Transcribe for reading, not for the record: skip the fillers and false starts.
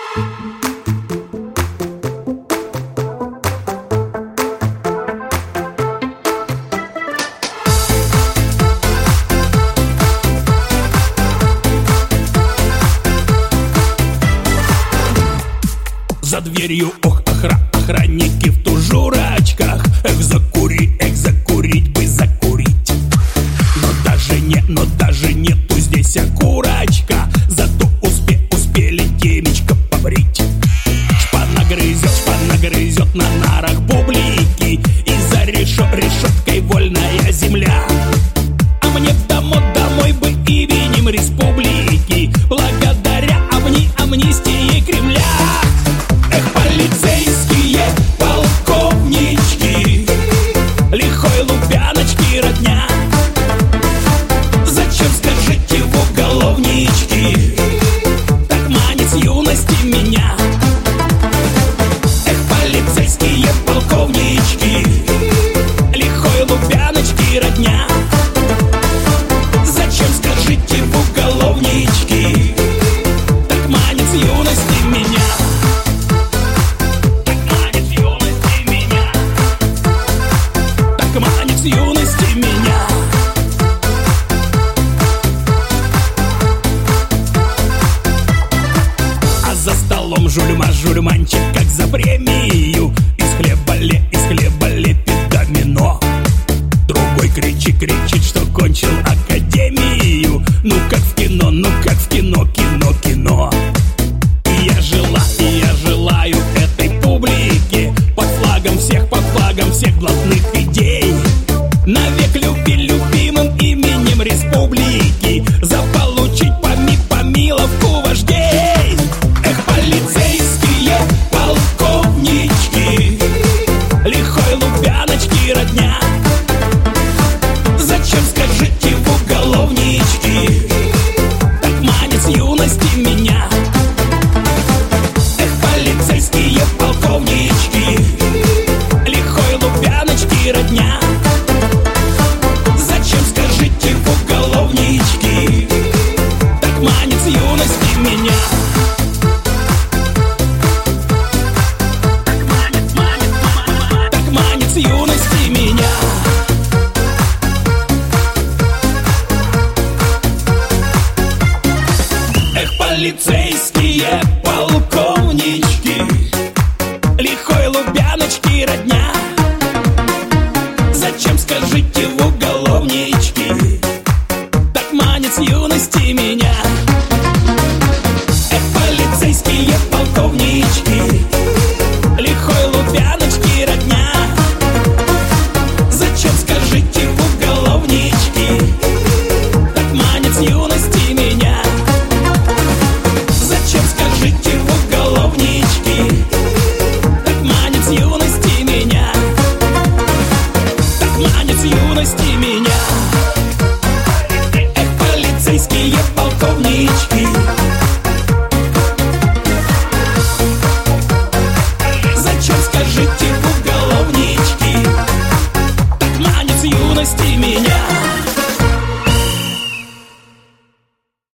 За дверью, ох, охранники в тужурочках. Эх, закурить бы закурить. Но даже нету здесь окурочка. Зато успели темечко побрить. Шпана грызет на нарах бублики. И за решеткой вольная земля. А мне домой бы именем республики, благодаря амнистии Кремля. Эх, полицейские полковнички, лихой Лубяночки родня. Зачем, скажите, в уголовнички так манит с юности меня? Эх, полицейские полковнички, лихой Лубяночки родня. Зачем, скажите, в уголовнички так манит с юности меня? Манит с юности меня. А за столом жульманчик, как за премию, из хлеба лепит домино. Другой кричит, что кончил академию. Ну как в кино, кино. И я желаю этой публике под флагом всех блатных идей навек любимым именем республики заполучить помиловку вождей. Эх, полицейские полковнички, лихой Лубяночки родня. Зачем, скажите, в уголовнички так манит с юности меня? Эх, полицейские полковнички, лихой Лубяночки родня. Зачем, скажите, в уголовнички так манит с юности меня? Так манит с юности меня. Эх, полицейские полковнички, лихой Лубяночки родня. Зачем, скажите, в уголовнички так манит с юности меня? Эх, полицейские полковнички, лихой Лубяночки родня. Зачем, скажите, в уголовнички так манит с юности меня? Зачем, скажите, в уголовнички так манит с юности меня? Так манит с юности меня.